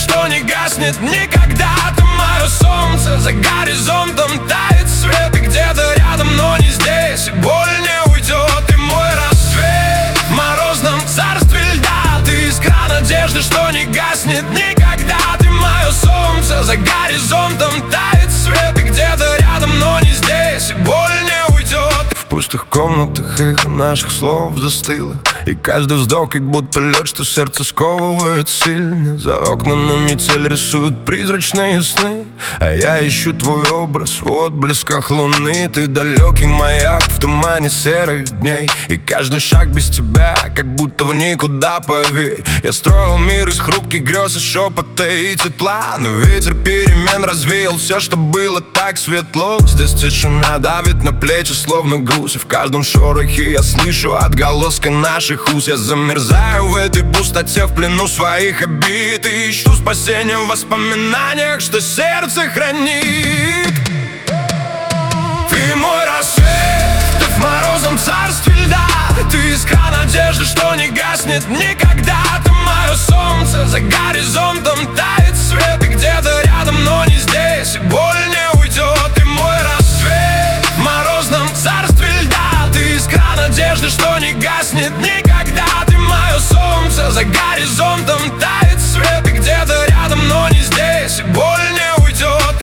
что не гаснет никогда. Ты мое солнце, за горизонтом тает свет. И где-то рядом, но не здесь, и боль не уйдет. Ты мой рассвет в морозном царстве льда. Ты искра надежды, что не гаснет никогда. Ты мое солнце, за горизонтом тает свет. И где-то рядом, но не здесь, и боль не уйдет. В пустых комнатах эхо наших слов застыло, и каждый вздох как будто лед, что сердце сковывает сильно. За окнами метель рисует призрачные сны, а я ищу твой образ в отблесках луны. Ты далекий маяк в тумане серых дней, и каждый шаг без тебя как будто в никуда, поверь. Я строил мир из хрупких грез и шепота и тепла, но ветер перемен развеял все, что было так светло. Здесь тишина давит на плечи, словно груз, и в каждом шорохе я слышу отголоски наших уст. Я замерзаю в этой пустоте, в плену своих обид, и ищу спасения в воспоминаниях, что сердце хранит. Ты мой рассвет, ты в морозном царстве льда. Ты искра надежды, что не гаснет никогда. Ты мое солнце, за горизонтом